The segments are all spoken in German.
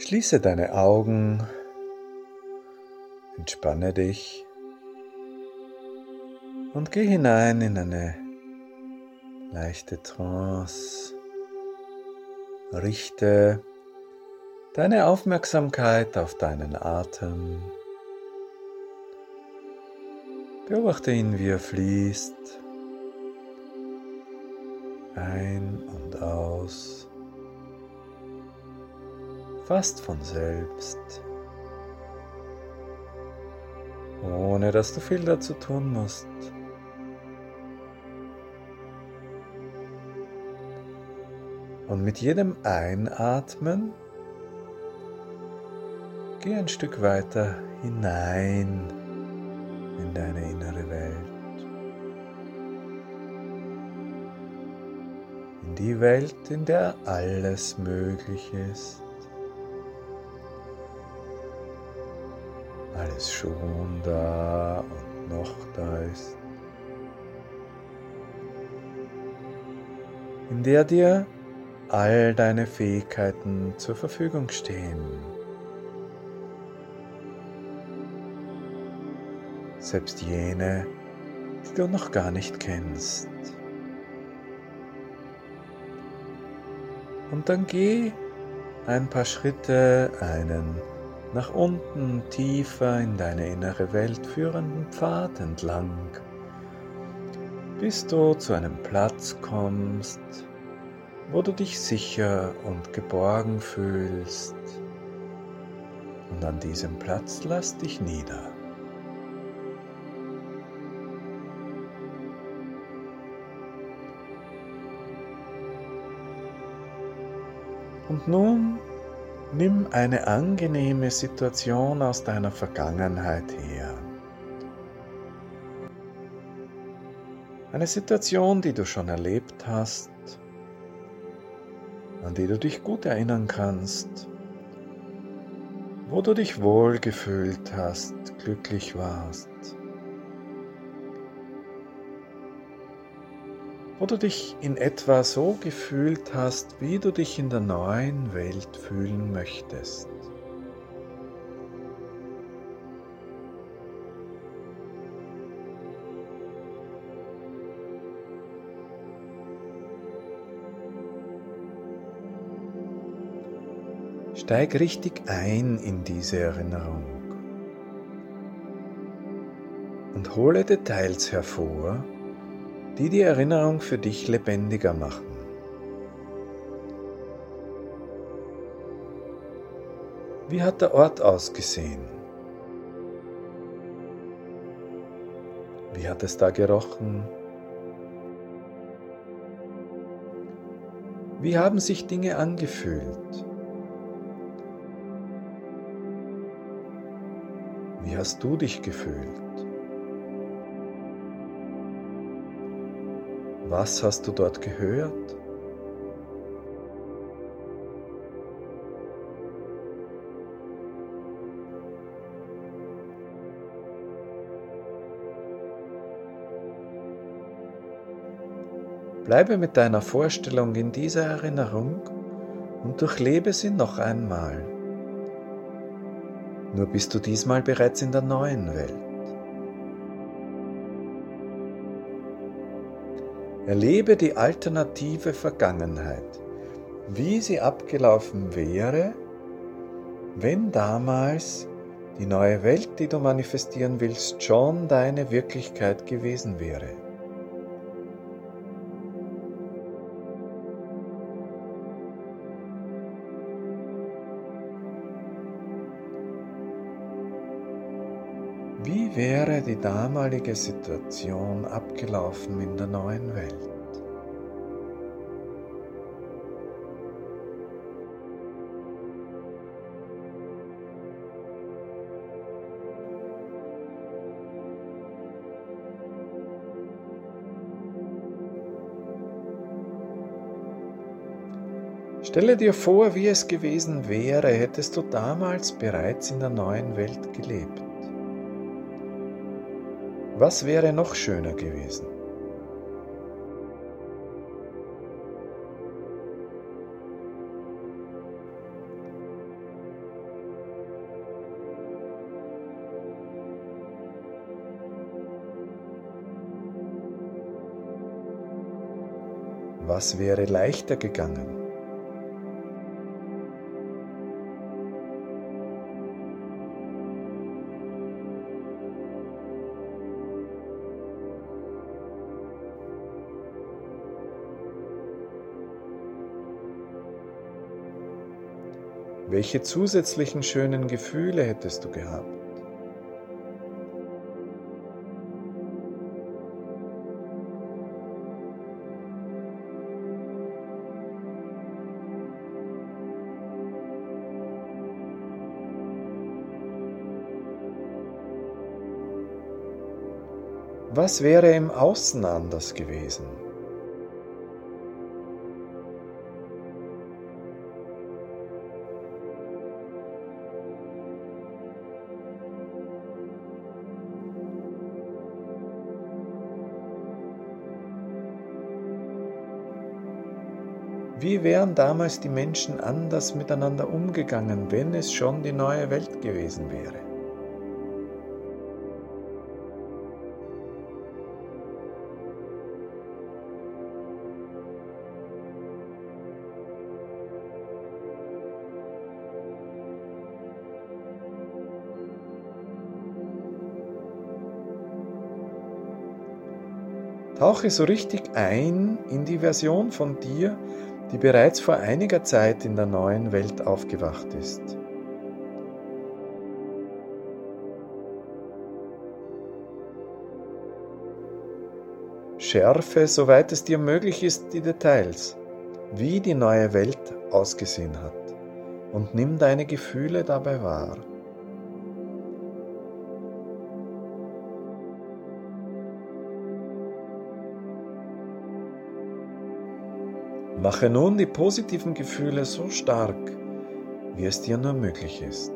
Schließe deine Augen, entspanne dich und geh hinein in eine leichte Trance. Richte deine Aufmerksamkeit auf deinen Atem. Beobachte ihn, wie er fließt, ein und aus, fast von selbst, ohne dass du viel dazu tun musst. Und mit jedem Einatmen geh ein Stück weiter hinein in deine innere Welt. In die Welt, in der alles möglich ist. Alles schon da und noch da ist. In der dir all deine Fähigkeiten zur Verfügung stehen. Selbst jene, die du noch gar nicht kennst. Und dann geh ein paar Schritte einen nach unten tiefer in deine innere Welt führenden Pfad entlang, bis du zu einem Platz kommst, wo du dich sicher und geborgen fühlst. Und an diesem Platz lass dich nieder. Und nun nimm eine angenehme Situation aus deiner Vergangenheit her. Eine Situation, die du schon erlebt hast, an die du dich gut erinnern kannst, wo du dich wohlgefühlt hast, glücklich warst, wo du dich in etwa so gefühlt hast, wie du dich in der neuen Welt fühlen möchtest. Steig richtig ein in diese Erinnerung und hole Details hervor, die die Erinnerung für dich lebendiger machen. Wie hat der Ort ausgesehen? Wie hat es da gerochen? Wie haben sich Dinge angefühlt? Wie hast du dich gefühlt? Was hast du dort gehört? Bleibe mit deiner Vorstellung in dieser Erinnerung und durchlebe sie noch einmal. Nur bist du diesmal bereits in der neuen Welt. Erlebe die alternative Vergangenheit, wie sie abgelaufen wäre, wenn damals die neue Welt, die du manifestieren willst, schon deine Wirklichkeit gewesen wäre. Wie wäre die damalige Situation abgelaufen in der neuen Welt? Stelle dir vor, wie es gewesen wäre, hättest du damals bereits in der neuen Welt gelebt. Was wäre noch schöner gewesen? Was wäre leichter gegangen? Welche zusätzlichen schönen Gefühle hättest du gehabt? Was wäre im Außen anders gewesen? Wie wären damals die Menschen anders miteinander umgegangen, wenn es schon die neue Welt gewesen wäre? Tauche so richtig ein in die Version von dir, die bereits vor einiger Zeit in der neuen Welt aufgewacht ist. Schärfe, soweit es dir möglich ist, die Details, wie die neue Welt ausgesehen hat, und nimm deine Gefühle dabei wahr. Mache nun die positiven Gefühle so stark, wie es dir nur möglich ist.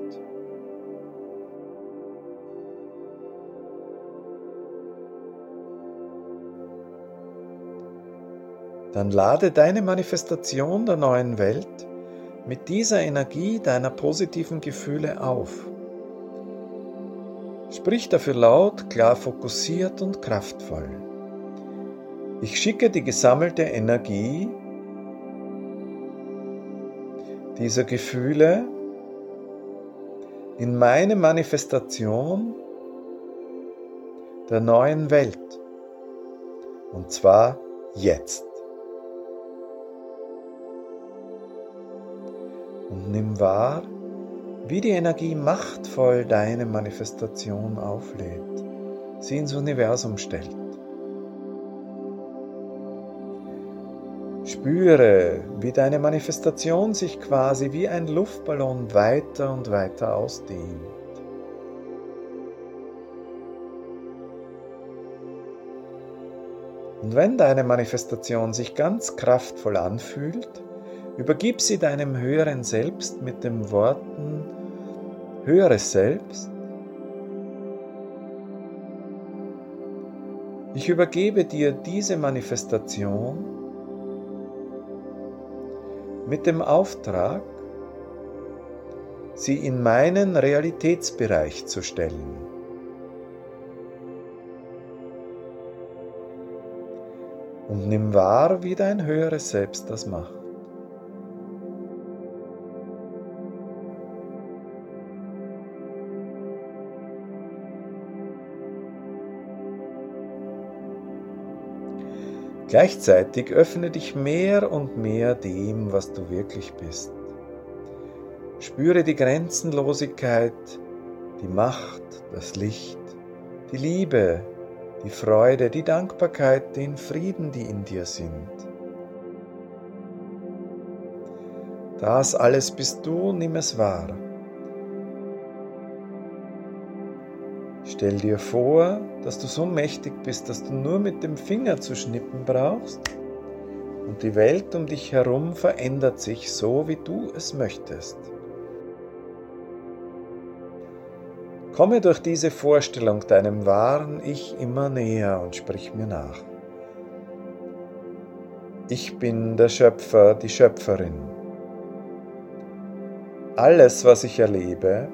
Dann lade deine Manifestation der neuen Welt mit dieser Energie deiner positiven Gefühle auf. Sprich dafür laut, klar, fokussiert und kraftvoll. Ich schicke die gesammelte Energie dieser Gefühle in meine Manifestation der neuen Welt. Und zwar jetzt. Und nimm wahr, wie die Energie machtvoll deine Manifestation auflädt, sie ins Universum stellt. Spüre, wie deine Manifestation sich quasi wie ein Luftballon weiter und weiter ausdehnt. Und wenn deine Manifestation sich ganz kraftvoll anfühlt, übergib sie deinem höheren Selbst mit den Worten: Höheres Selbst, ich übergebe dir diese Manifestation mit dem Auftrag, sie in meinen Realitätsbereich zu stellen. Und nimm wahr, wie dein höheres Selbst das macht. Gleichzeitig öffne dich mehr und mehr dem, was du wirklich bist. Spüre die Grenzenlosigkeit, die Macht, das Licht, die Liebe, die Freude, die Dankbarkeit, den Frieden, die in dir sind. Das alles bist du, nimm es wahr. Stell dir vor, dass du so mächtig bist, dass du nur mit dem Finger zu schnippen brauchst und die Welt um dich herum verändert sich so, wie du es möchtest. Komme durch diese Vorstellung deinem wahren Ich immer näher und sprich mir nach. Ich bin der Schöpfer, die Schöpferin. Alles, was ich erlebe,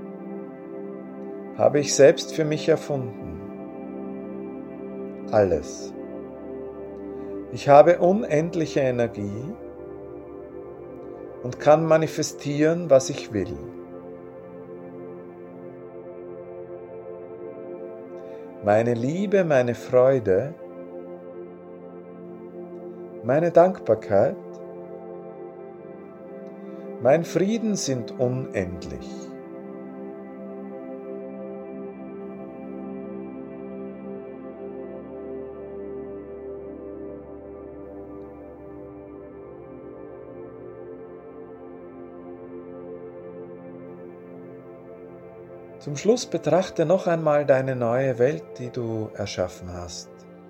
habe ich selbst für mich erfunden. Alles. Ich habe unendliche Energie und kann manifestieren, was ich will. Meine Liebe, meine Freude, meine Dankbarkeit, mein Frieden sind unendlich. Zum Schluss betrachte noch einmal deine neue Welt, die du erschaffen hast.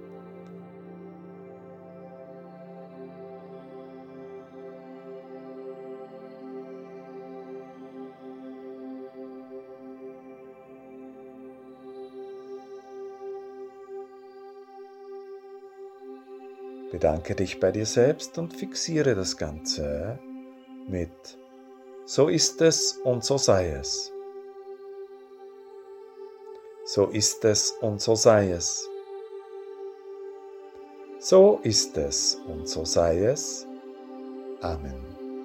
Bedanke dich bei dir selbst und fixiere das Ganze mit "So ist es und so sei es". So ist es und so sei es. So ist es und so sei es. Amen.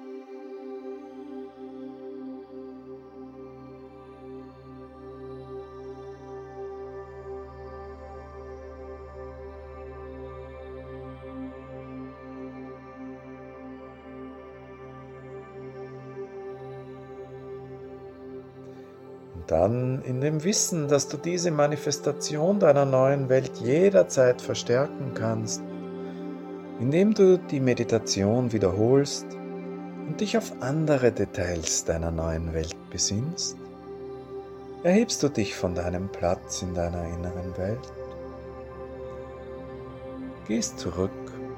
Dann in dem Wissen, dass du diese Manifestation deiner neuen Welt jederzeit verstärken kannst, indem du die Meditation wiederholst und dich auf andere Details deiner neuen Welt besinnst, erhebst du dich von deinem Platz in deiner inneren Welt, gehst zurück,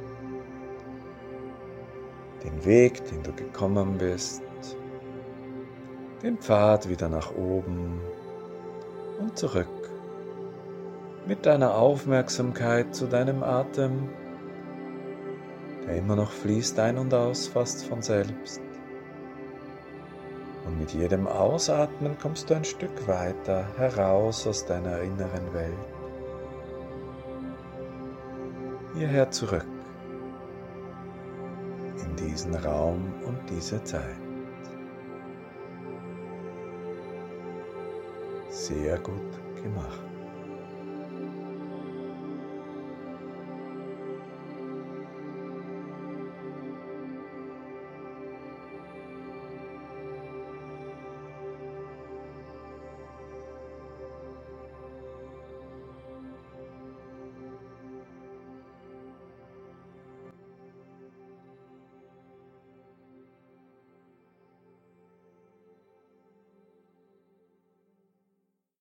den Weg, den du gekommen bist, den Pfad wieder nach oben und zurück, mit deiner Aufmerksamkeit zu deinem Atem, der immer noch fließt ein und aus, fast von selbst. Und mit jedem Ausatmen kommst du ein Stück weiter heraus aus deiner inneren Welt, hierher zurück, in diesen Raum und diese Zeit. Sehr gut gemacht.